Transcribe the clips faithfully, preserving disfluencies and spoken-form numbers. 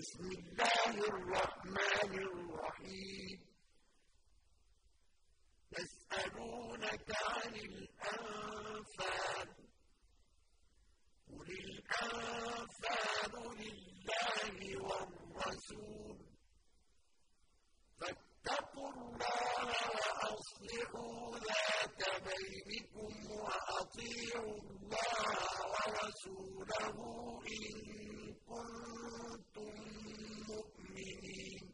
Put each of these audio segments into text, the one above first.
بسم الله الرحمن الرحيم يسألونك عن الأنفال قل الأنفال لله والرسول فاتقوا الله وأصلحوا ذات بينكم وأطيعوا الله ورسوله إن كنتم مؤمنين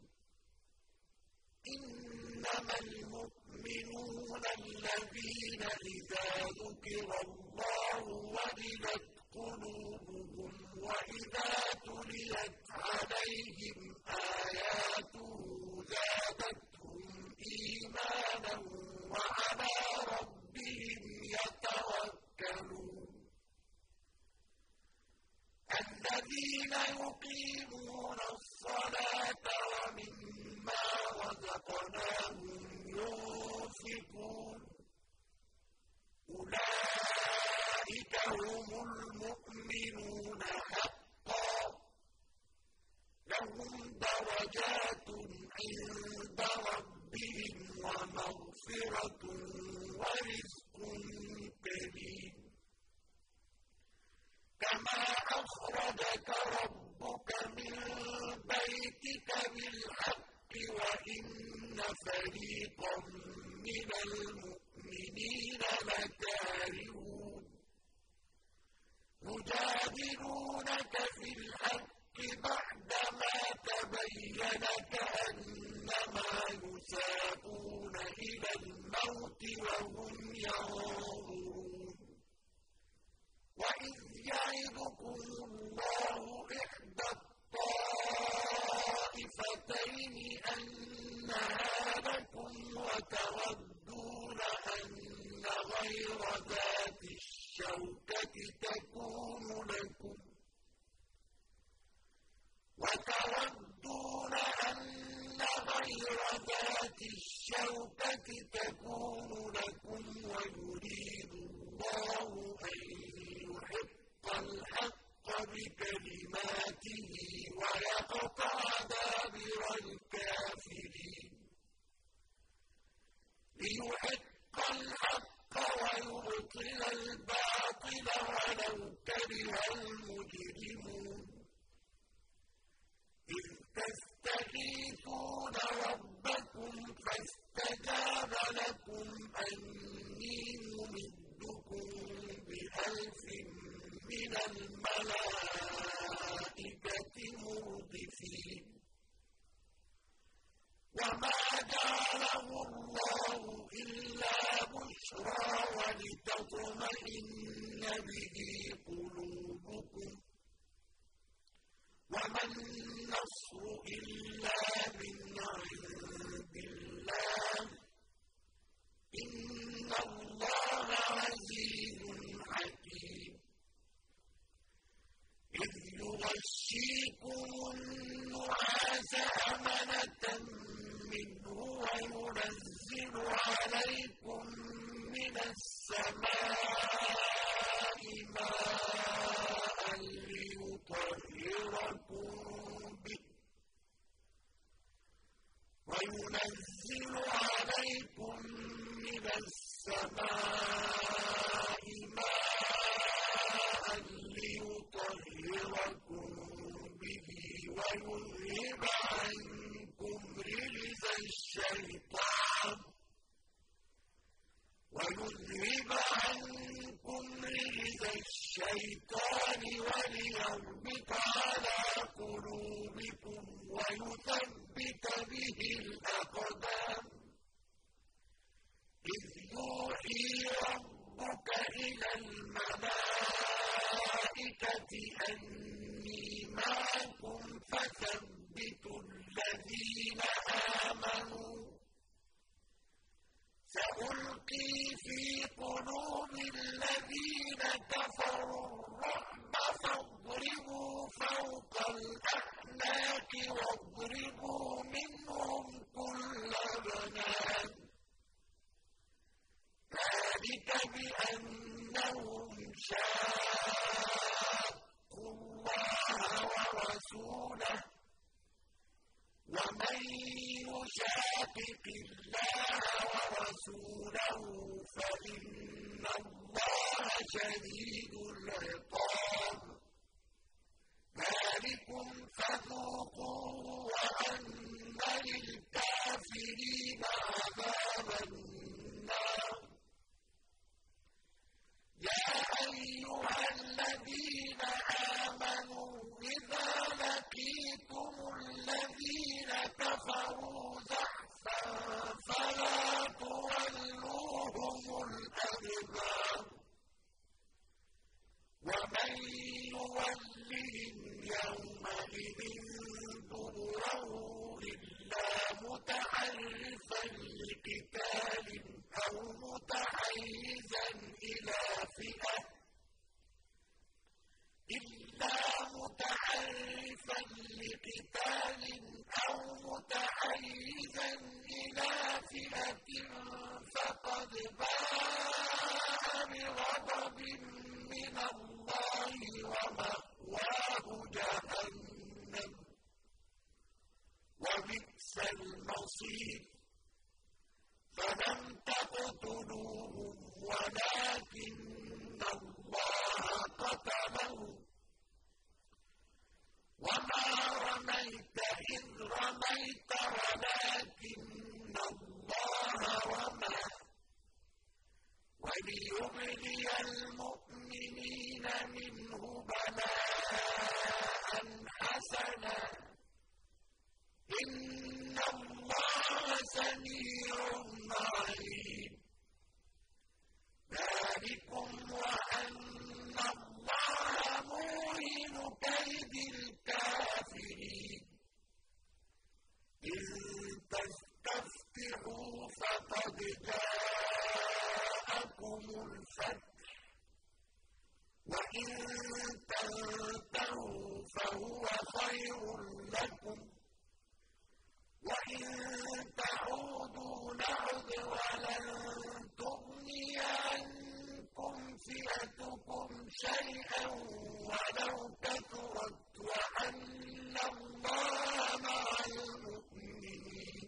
إنما المؤمنون الذين إذا ذكر الله وجلت قلوبهم وإذا تليت عليهم آياته زادتهم إيمانا وعلى ربهم يتوكلون الذين يقيمون الصلاة ومما رزقناهم ينفقون أولئك هم المؤمنون حقا لهم درجات عند ربهم ومغفرة ورزق كريم كما أخرجك ربك من بيتك بالحق وإن فريقا من المؤمنين لكارهون يجادلونك في الحق بعدما تبين كأنما يساقون إلى الموت وهم ينظرون وإذ يعدكم الله إحدى الطائفتين أنها لكم وتودون أن غير ذات الشوكة تكون لكم وتودون أن غير ذات الشوكة تكون لكم ويريد الله أن يحق الحق بكلماته ويقطع دابر الكافرين ليحق الحق ويبطل الباطل ولو كره المجرمون إذ تستغيثون ربكم فاستجاب لكم أني ممدكم بألف من الملائكة مردفين وما جعله الله إلا بشرى ولتطمئن به قلوبكم وما النصر إلا من عند الله إن الله عزيز حكيم إذ يغشيكم النعاس أمنة منه وينزل عليكم من السماء ماء ليطهركم به وينزل عليكم من السماء ماء ليطهركم به ويذهب عنكم رجز الشيطان ويذهب عنكم رجز الشيطان وليربط على قلوبكم ويثبت به الأقدام إذ يوحي ربك إلى الملائكة أني معكم فثبتوا يُشَاقِقِ اللَّهَ وَرَسُولَهُ فَإِنَّ اللَّهَ شَدِيدُ الْعِقَابِ. ذَٰلِكُمْ فَذُوقُوهُ وَأَنَّ لِلْكَافِرِينَ عَذَابَ النَّارِ. يَا أَيُّهَا الَّذِينَ آمَنُوا إِذَا لَقِيتُمُ الَّذِينَ كَفَرُوا زَحْفًا فَلَا تُوَلُّوهُمُ الْأَدْبَارَ. وَمَن يُوَلِّهِمْ يَوْمَئِذٍ دُبُرَهُ إِلَّا مُتَحَرِّفًا لِّقِتَالٍ أَوْ مُتَحَيِّزًا إِلَىٰ فِئَةٍ إِلَّا مُتَحَرِّفًا لِّقِتَالٍ أَوْ مُتَحَيِّزًا إِلَىٰ فِئَةٍ فَقَدْ بَاءَ بِغَضَبٍ مِّنَ اللَّهِ وَمَأْوَاهُ جَهَنَّمُ ۖ وَبِئْسَ الْمَصِيرُ. فَلَمْ تَقْتُلُوهُمْ وَلَٰكِنَّ اللَّهَ قَتَلَهُمْ ۚ وَمَا رَمَيْتَ إِذْ رَمَيْتَ وَلَٰكِنَّ اللَّهَ رَمَىٰ ۚ وَلِيُبْلِيَ الْمُؤْمِنِينَ مِنْهُ بَلَاءً حَسَنًا ۚ إِنَّ اللَّهَ سَمِيعٌ عَلِيمٌ. ذَٰلِكُمْ وَأَنَّ اللَّهَ مُوهِنُ كَيْدِ الْكَافِرِينَ. إِن تَسْتَفْتِحُوا فَقَدْ جَاءَكُمُ الْفَتْحُ، وَإِن تَنتَهُوا فَهُوَ خَيْرٌ لَّكُمْ، وَإِن تَعُودُوا نَعُدْ وَلَن تُغْنِيَ عَنكُمْ فِئَتُكُمْ شَيْئًا وَلَوْ كَثُرَتْ وَأَنَّ اللَّهَ مَعَ الْمُؤْمِنِينَ.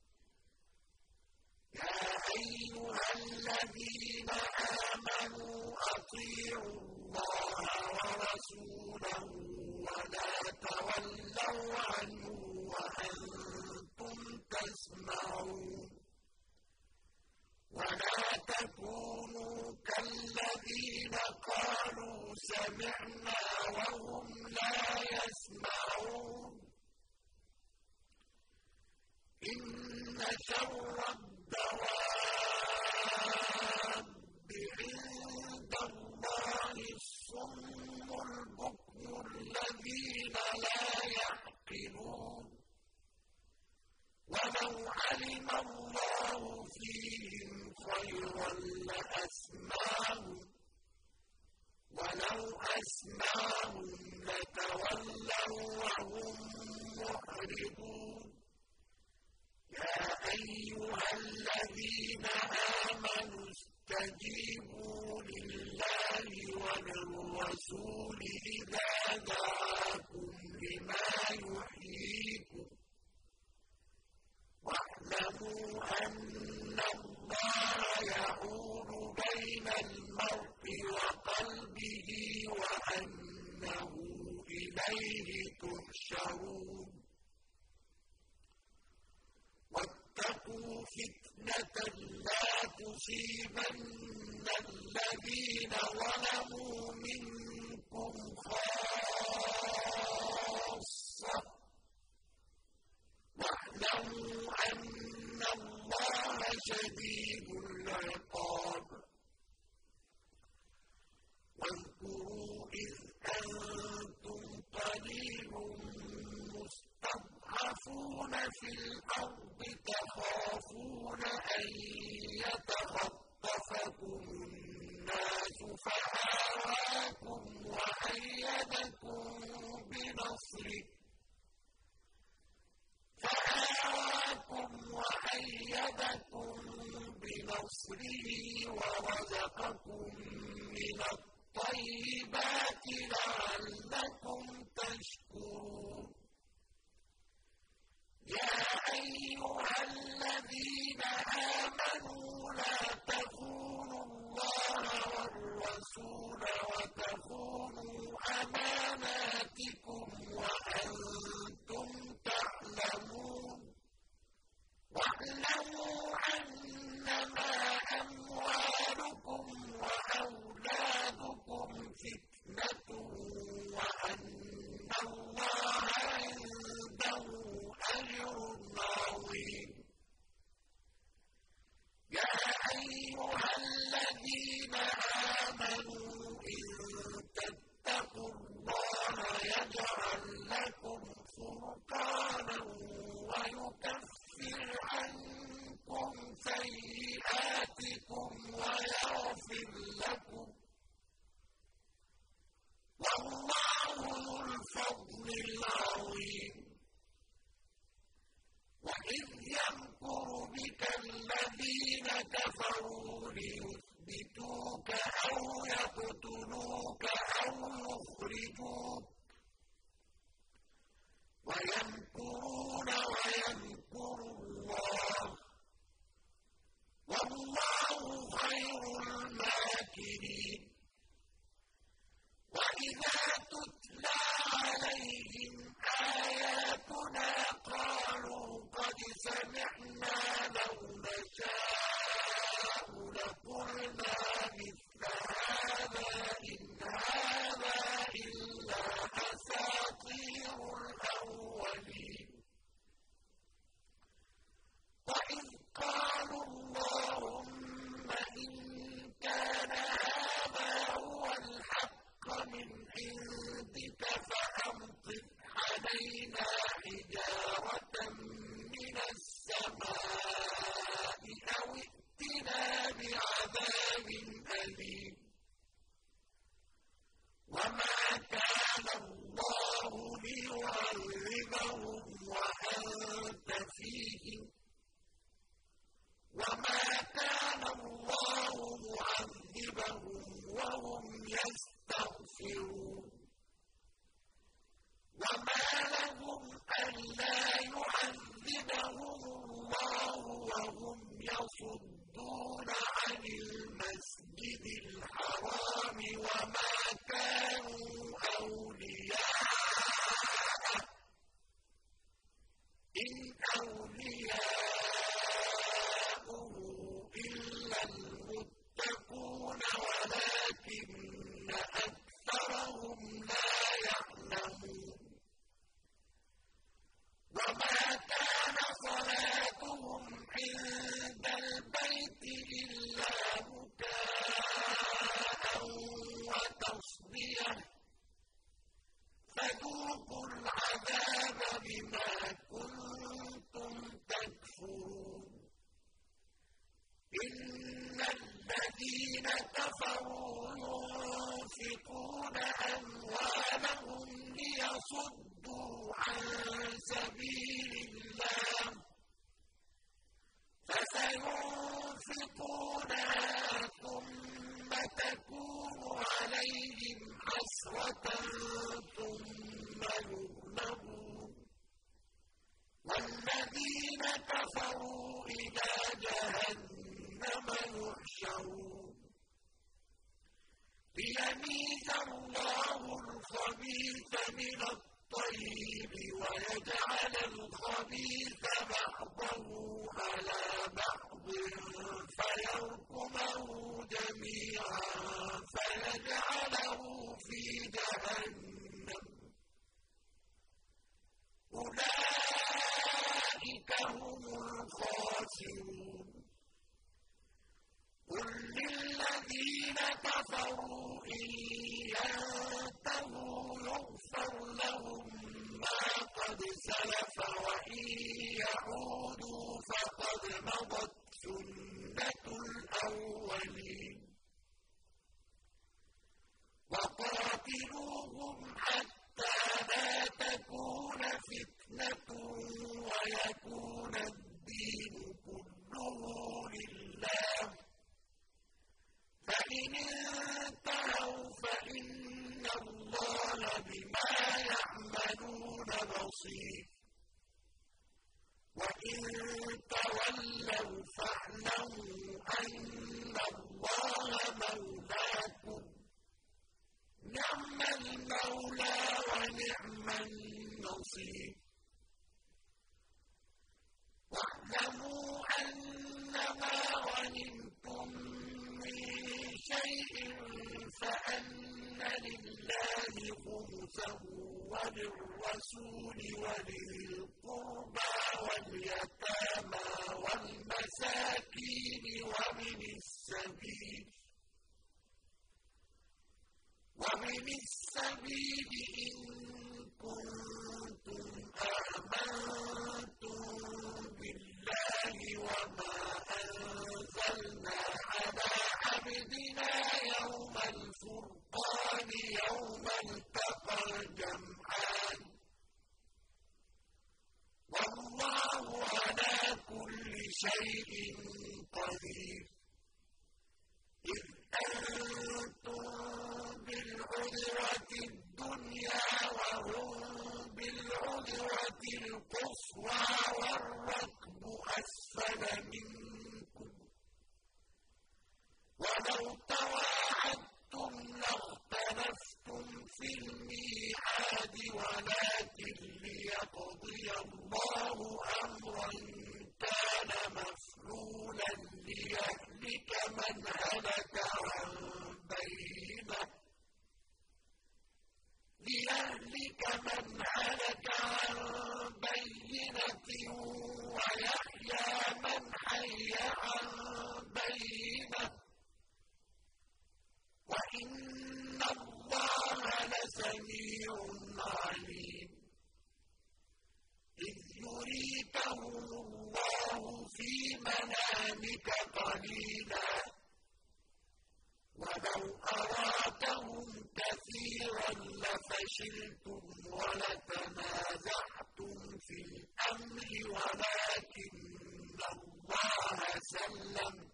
يَا أَيُّهَا الَّذِينَ آمَنُوا أَطِيعُوا اللَّهَ وَرَسُولَهُ وَلَا تَوَلَّوْا عَنْهُ وَأَنتُمْ تَسْمَعُونَ. وَلَا تَكُونُوا كَالَّذِينَ قَالُوا سَمِعْنَا وَهُمْ لَا يَسْمَعُونَ. إِنَّ شَرَّ الدَّوَابِّ عِندَ اللَّهِ الصُّمُّ الْبُكْمُ الَّذِينَ لَا يَعْقِلُونَ. وَلَوْ عَلِمَ اللَّهُ فِيهِمْ خَيْرًا لَّأَسْمَعَهُمْ ۖ وَلَوْ أَسْمَعَهُمْ لَتَوَلَّوا وَّهُم مُّعْرِضُونَ. يَا أَيُّهَا الَّذِينَ آمَنُوا اسْتَجِيبُوا لِلَّهِ وَلِلرَّسُولِ إِذَا دَعَاكُمْ لِمَا يُحْيِيكُمْ، وَاعْلَمُوا أَنَّ اللَّهَ يَحُولُ بَيْنَ الْمَرْءِ وَقَلْبِهِ وَأَنَّهُ إِلَيْهِ تُحْشَرُونَ. وَاتَّقُوا فِتْنَةً لَّا تُصِيبَنَّ الَّذِينَ ظَلَمُوا مِنكُمْ خَاصَّةً، وَاعْلَمُوا أَنَّ اللَّهَ شَدِيدُ الْعِقَابِ. وَاذْكُرُوا إِذْ أَنتُمْ قَلِيلٌ مُّسْتَضْعَفُونَ فِي الْأَرْضِ تَخَافُونَ أَن يَتَخَطَّفَكُمُ النَّاسُ فَآوَاكُمْ وَأَيَّدَكُم بِنَصْرِهِ فَآوَاكُمْ وَأَيَّدَكُم بِنَصْرِهِ وَرَزَقَكُم مِّنَ الطَّيِّبَاتِ لَعَلَّكُمْ تَشْكُرُونَ. يَا أَيُّهَا الَّذِينَ فُرْقَانًا وَيُكَفِّرْ عَنكُمْ سَيِّئَاتِكُمْ وَيَغْفِرْ لَكُمْ ۗ وَاللَّهُ ذُو الْفَضْلِ الْعَظِيمِ. وَإِذْ يَمْكُرُ بِكَ الَّذِينَ كَفَرُوا لِيُثْبِتُوكَ أَوْ يَقْتُلُوكَ أَوْ يُخْرِجُوكَ وَيَمْكُرُونَ وَيَمْكُرُ اللَّهُ ۖ وَاللَّهُ خَيْرُ الْمَاكِرِينَ. وَإِذَا تُتْلَىٰ عَلَيْهِمْ آيَاتُنَا قَالُوا قَدْ سَمِعْنَا لَوْ نَشَاءُ لَقُلْنَا مِثْلَ هَٰذَا إِنْ هَٰذَا إِلَّا أَسَاطِيرُ الْأَوَّلِينَ. وَإِذْ قَالُوا اللَّهُمَّ إِن كَانَ هَٰذَا هُوَ الْحَقَّ مِنْ عِندِكَ فَأَمْطِرْ عَلَيْنَا حِجَارَةً مِّنَ السَّمَاءِ أَوِ ائْتِنَا بِعَذَابٍ أَلِيمٍ. وَمَا كَانَ اللَّهُ لِيُعَذِّبَهُمْ وَأَنتَ فِيهِمْ ۚ وَمَا كَانَ اللَّهُ مُعَذِّبَهُمْ وَهُمْ يَسْتَغْفِرُونَ. وَمَا لَهُمْ أَلَّا يُعَذِّبَهُمُ اللَّهُ وَهُمْ يَصُدُّونَ عَنِ الْمَسْجِدِ الْحَرَامِ وَمَا كَانُوا أَوْلِيَاءَهُ ۚ إِنْ أَوْلِيَاؤُهُ إِلَّا الْمُتَّقُونَ وَلَٰكِنَّ أَكْثَرَهُمْ لَا يَعْلَمُونَ. وَمَا كَانَ صَلَاتُهُمْ عِندَ الْبَيْتِ إِلَّا مُكَاءً وَتَصْدِيَةً ۚ فَذُوقُوا الْعَذَابَ بِمَا كُنتُمْ تَكْفُرُونَ. إِنَّ الَّذِينَ كَفَرُوا يُنفِقُونَ أَمْوَالَهُمْ لِيَصُدُّوا عَن سَبِيلِ اللَّهِ فَسَيُنفِقُونَهَا ثُمَّ تَكُونُ عَلَيْهِمْ حَسْرَةً ثُمَّ يُغْلَبُونَ ۗ وَالَّذِينَ كَفَرُوا إِلَىٰ جَهَنَّمَ يُحْشَرُونَ. لِيَمِيزَ اللَّهُ الْخَبِيثَ مِنَ الطَّيِّبِ وَيَجْعَلَ الْخَبِيثَ بَعْضَهُ عَلَىٰ بَعْضٍ فَيَرْكُمَهُ جَمِيعًا فَيَجْعَلَهُ فِي جَهَنَّمَ ۚ أُولَٰئِكَ هُمُ الْخَاسِرُونَ. قُل لِّلَّذِينَ كَفَرُوا إِن يَنتَهُوا يُغْفَرْ لَهُم مَّا قَدْ سَلَفَ وَإِن يَعُودُوا فَقَدْ مَضَتْ سُنَّتُ الْأَوَّلِينَ. وَقَاتِلُوهُمْ حَتَّىٰ لَا تَكُونَ فِتْنَةٌ وَيَكُونَ الدِّينُ كُلُّهُ لِلَّهِ ۖ فَإِنِ انتَهَوْا فَإِنَّ اللَّهَ بِمَا يَعْمَلُونَ بَصِيرٌ. وَإِن تَوَلَّوْا فَاعْلَمُوا أَنَّ اللَّهَ مَوْلَاكُمْ ۚ نِعْمَ الْمَوْلَىٰ وَنِعْمَ النَّصِيرُ. وَاعْلَمُوا أَنَّمَا غَنِمْتُم مِّن شَيْءٍ فَأَنَّ لِلَّهِ خُمُسَهُ وَلِلرَّسُولِ وَلِذِي الْقُرْبَىٰ وَالْيَتَامَىٰ وَالْمَسَاكِينِ وَابْنِ السَّبِيلِ وَابْنِ السَّبِيلِ إِن كُنتُمْ شيء قدير إذ أنتم بالعدوة الدنيا وهم بالعدوة القصوى والركب أسفل منكم ولو تواعدتم لاختلفتم في الميعاد ولكن ليقضي الله أمرا كان مفعولا ليهلك من هلك عن بينة ليهلك من هلك عن بينة ويحيى من حي عن بينة وإن الله لسميع عليم إذ يريكهم الله في منامك قليلا ولو أرادهم كثيرا لفشلتم ولتنازعتم في الأمر ولكن الله سلم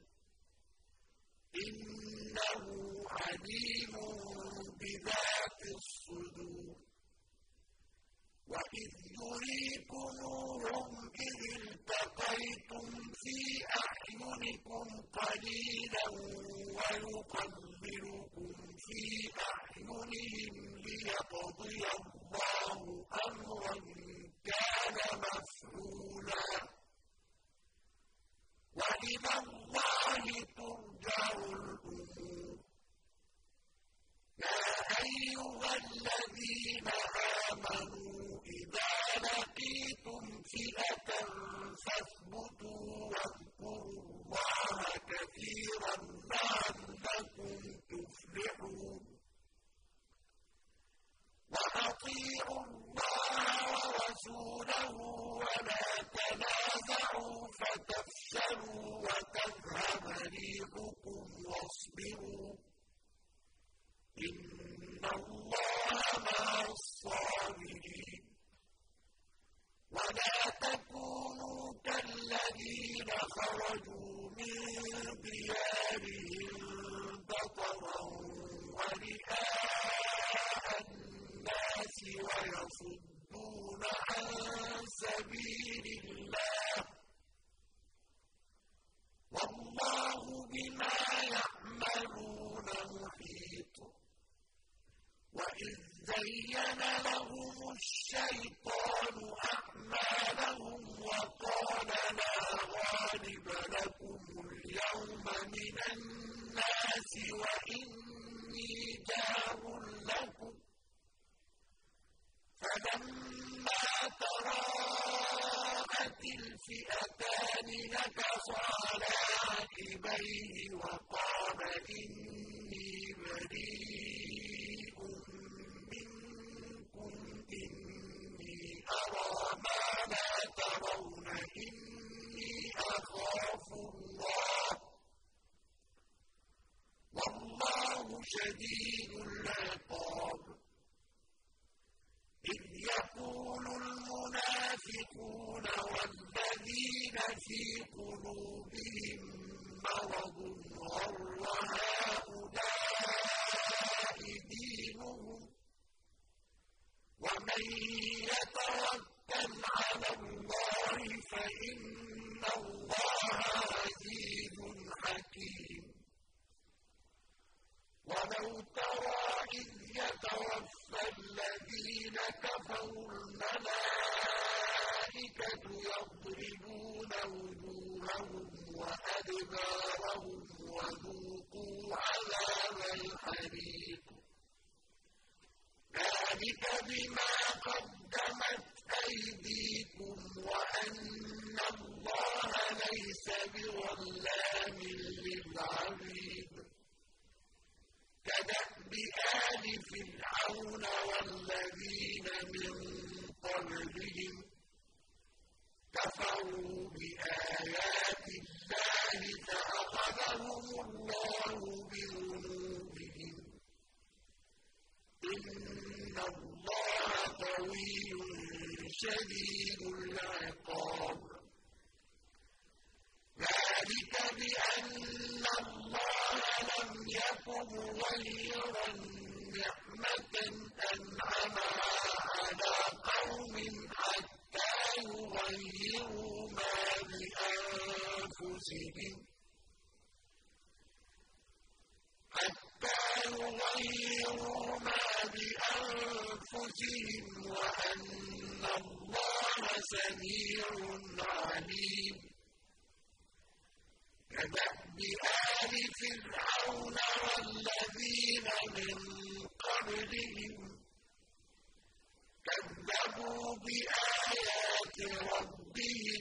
إنه عليم بذات الصدور وإذ يريكموهم إذ التقيتم في أعينكم قليلا ويقللكم في أعينهم ليقضي الله أمرا كان مفعولا وإلى الله ترجع الأمور يا أيها الذين آمنوا إذا لقيتم فئة فاثبتوا واذكروا الله كثيرا لعلكم تفلحون وأطيعوا الله ورسوله ولا تنازعوا فتفشلوا وتذهب ريحكم واصبروا إن الله مع الصابرين ولا تكونوا كالذين خرجوا من ديارهم بطرا ورئاء الناس ويصدون عن سبيل الله والله بما يعملون محيط وإذ زين لهم الشيطان أعمالهم وقال لا غالب لكم اليوم من الناس وإني جار لكم فلما تراءت الفئتان نكص على عقبيه وقال إني بريء منكم إني أرى ما لا ترون إني أخاف الله والله شديد العقاب إذ يقول المنافقون والذين في قلوبهم مرض غر هؤلاء دينهم ومن يتوكل على الله فإن الله عزيز حكيم ولو ترى إذ يتوفى الذين كفروا الملائكة يضربون وجوههم وأدبارهم وذوقوا عذاب الحريق ذلك بما قدمت أيديكم وأن الله ليس بظلام للعبيد كدأب آل فرعون والذين من قبلهم كفروا بآيات الله فأخذهم الله بذنوبهم إن الله قوي شديد العقاب بأن الله لم يك مغيرا نعمة أنعمها على قوم حتى يغيروا ما بأنفسهم حتى يغيروا ما بأنفسهم وأن الله سميع عليم كدأب آل فرعون والذين من قبلهم كذبوا بآيات ربهم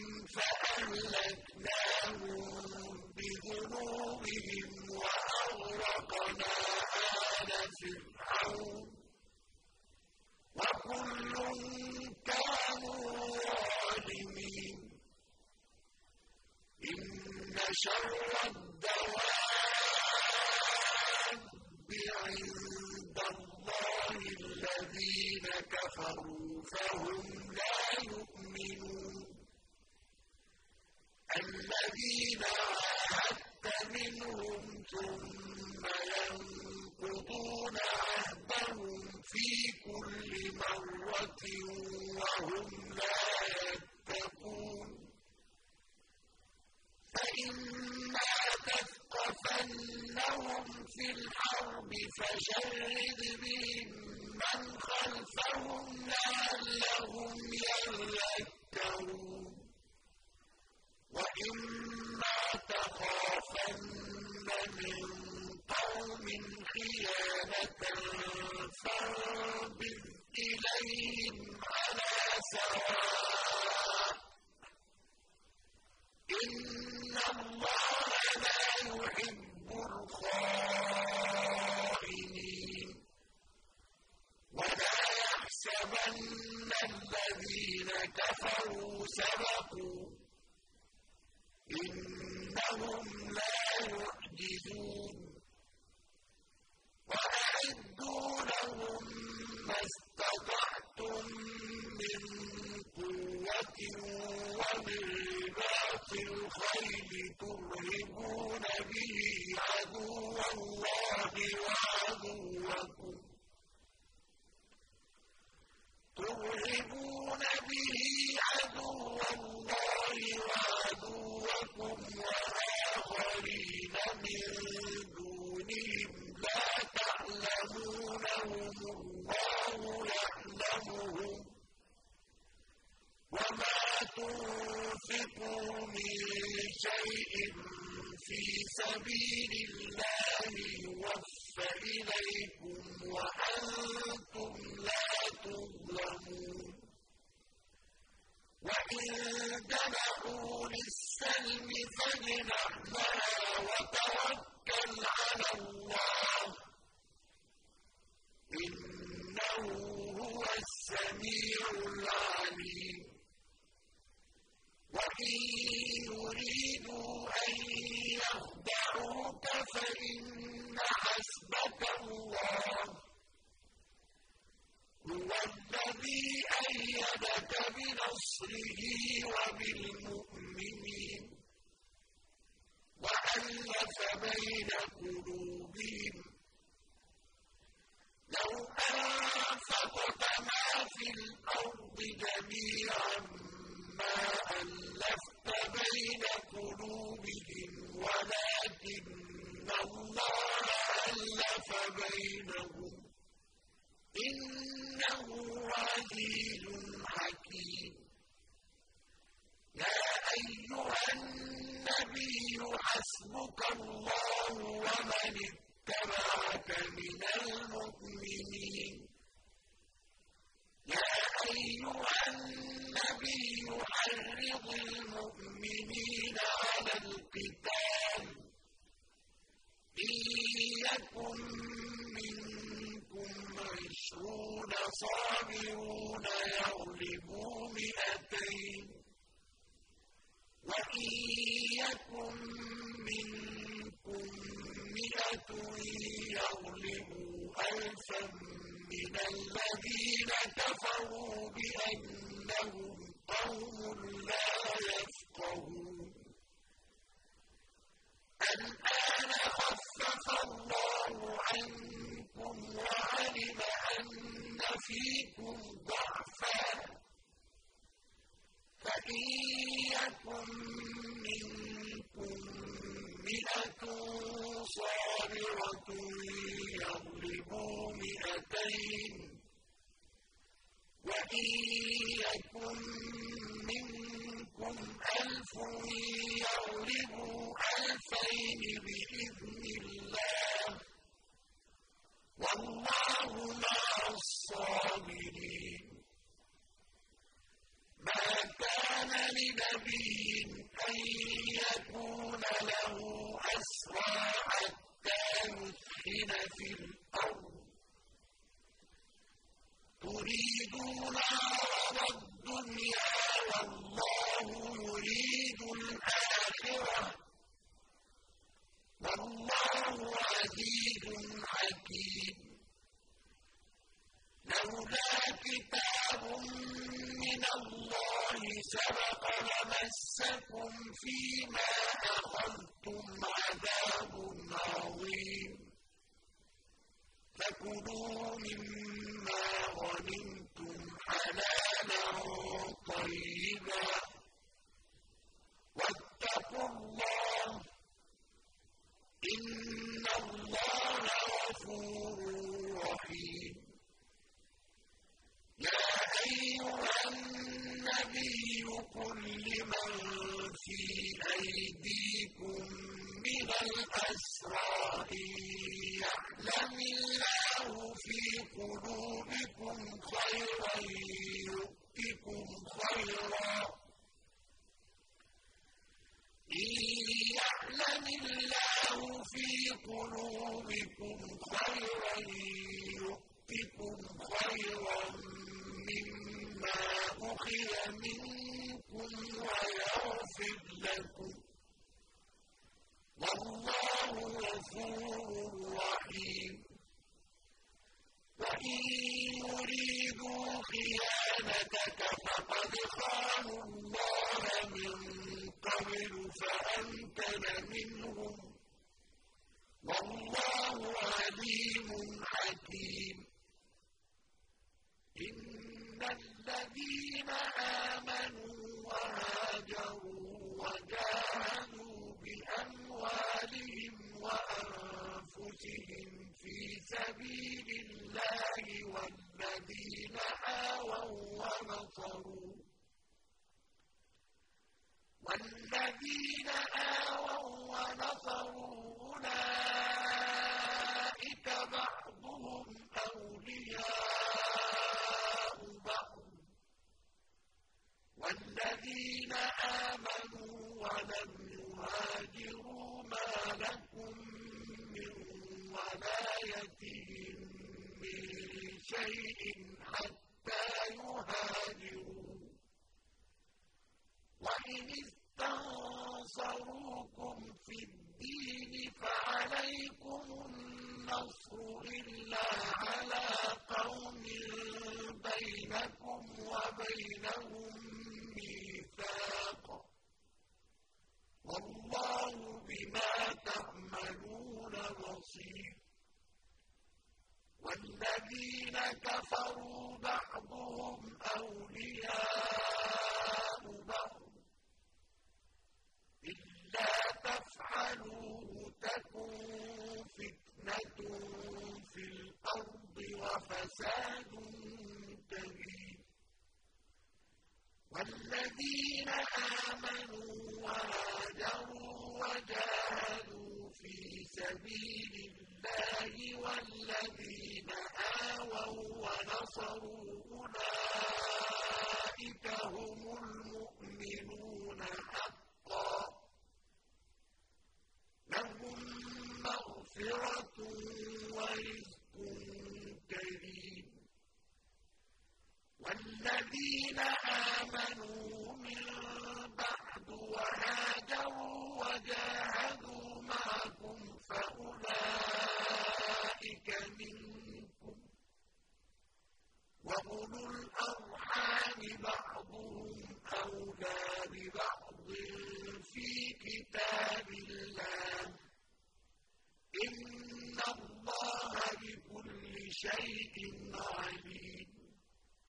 فأهلكناهم بذنوبهم وأغرقنا آل فرعون وكل كانوا ظالمين إن شر الدواب عند الله الذين كفروا فهم لا يؤمنون الذين عاهدت منهم ثم ينقضون عهدهم في كل مرة وهم لا يتقون فإما تثقفنهم في الحرب فشرد بهم من خلفهم لعلهم يذكرون وإما تخافن من قوم خيانة فانبذ إليهم على سواء إن الله لا يحب الخائنين ولا يحسبن الذين كفروا سبقوا إنهم لا يعجزون وأعدوا لهم ما استطعتم من قوة ومن رباط الخيل ترهبون به عدو الله وعدوكم ترهبون به عدو الله وعدوكم وآخرين من دونهم لا تعلمونهم الله يعلمهم وما تنفقوا من شيء في سبيل الله يوفى إليكم وأنتم لا تظلمون وإن جنحوا للسلم فاجنح لها وتوكل على الله إنه هو السميع العليم وإن يريدوا أن يخدعوك فإن حسبك الله هو الذي أيدك بنصره وبالمؤمنين وألف بين قلوبهم لو أنفقت ما في الأرض جميعا ما ألفت بين قلوبهم ولكن الله ألف بينهم إنه عزيز حكيم يا أيها النبي حسبك الله ومن اتبعك من المؤمنين يا أيها النبي حرض المؤمنين على القتال إن يكن منكم عشرون صابرون يغلبوا مئتين وإن يكن منكم مئة يغلبوا ألفا من الذين كفروا بأنهم قوم لا يفقهون وَإِن يَكُن مِّنكُم مِّائَةٌ صَابِرَةٌ يَغْلِبُوا مِائَتَيْنِ وَإِن يَكُن مِّنكُمْ أَلْفٌ يَغْلِبُوا أَلْفَيْنِ بِإِذْنِ اللَّهِ ۗ وَاللَّهُ مَعَ الصَّابِرِينَ. مَا كَانَ لِنَبِيٍّ أَن يَكُونَ لَهُ أَسْرَىٰ حَتَّىٰ يُثْخِنَ فِي الْأَرْضِ ۚ تُرِيدُونَ عَرَضَ الدُّنْيَا وَاللَّهُ يُرِيدُ الْآخِرَةَ ۗ وَاللَّهُ عَزِيزٌ حَكِيمٌ. لَّوْلَا كِتَابٌ مِّنَ اللَّهِ سَبَقَ لَمَسَّكُمْ فِيمَا أَخَذْتُمْ عَذَابٌ عَظِيمٌ. فَكُلُوا مِمَّا غَنِمْتُمْ حَلَالًا طَيِّبًا وَاتَّقُوا اللَّهَ ۚ إِنَّ اللَّهَ غَفُورٌ رَّحِيمٌ. يَا أَيُّهَا النَّبِيُّ قُل لِّمَن فِي أَيْدِيكُم مِّنَ الْأَسْرَىٰ إِن يَعْلَمِ اللَّهُ فِي قُلُوبِكُمْ خَيْرًا يُؤْتِكُمْ خَيْرًا إِن يَعْلَمِ اللَّهُ فِي قُلُوبِكُمْ خَيْرًا يُؤْتِكُمْ خَيْرًا مِّمَّا أُخِذَ مِنكُمْ وَيَغْفِرْ لَكُمْ ۗ وَاللَّهُ غَفُورٌ رَّحِيمٌ. وَإِن يُرِيدُوا خِيَانَتَكَ فَقَدْ خَانُوا اللَّهَ مِن قَبْلُ فَأَمْكَنَ مِنْهُمْ ۗ وَاللَّهُ عَلِيمٌ حَكِيمٌ. إِنَّ الَّذِينَ آمَنُوا وَهَاجَرُوا وَجَاهَدُوا بِأَمْوَالِهِمْ وَأَنفُسِهِمْ فِي سَبِيلِ اللَّهِ وَالَّذِينَ آوَوا وَّنَصَرُوا وَالَّذِينَ آوَوا وَّنَصَرُوا أُولَٰئِكَ بَعْضُهُمْ أَوْلِيَاءُ بَعْضٍ ۚ وَالَّذِينَ آمَنُوا وَلَمْ يُهَاجِرُوا مَا لَكُم مِّن وَلَايَتِهِم مِّن شَيْءٍ حَتَّىٰ يُهَاجِرُوا ۚ وَإِنِ اسْتَنصَرُوكُمْ فِي الدِّينِ فَعَلَيْكُمُ النَّصْرُ إِلَّا عَلَىٰ قَوْمٍ بَيْنَكُمْ وَبَيْنَهُم مِّيثَاقٌ ۗ وَاللَّهُ بِمَا تَعْمَلُونَ بَصِيرٌ. وَالَّذِينَ كَفَرُوا بَعْضُهُمْ أَوْلِيَاءُ بَعْضٍ ۚ إِلَّا تَفْعَلُوهُ تَكُن فِتْنَةٌ فِي الْأَرْضِ وَفَسَادٌ كَبِيرٌ. وَالَّذِينَ آمَنُوا وَهَاجَرُوا وَجَاهَدُوا فِي سَبِيلِ اللَّهِ وَالَّذِينَ آوَوا وَّنَصَرُوا أُولَٰئِكَ هُمُ الْمُؤْمِنُونَ حَقًّا ۚ لَّهُم مَّغْفِرَةٌ وَرِزْقٌ كَرِيمٌ. وَالَّذِينَ آمَنُوا مِن بَعْدُ وَهَاجَرُوا وَجَاهَدُوا مَعَكُمْ فَأُولَٰئِكَ مِنكُمْ ۚ وَأُولُو الْأَرْحَامِ بَعْضُهُمْ أَوْلَىٰ بِبَعْضٍ فِي كِتَابِ اللَّهِ ۗ إِنَّ اللَّهَ بِكُلِّ شَيْءٍ عَلِيمٌ.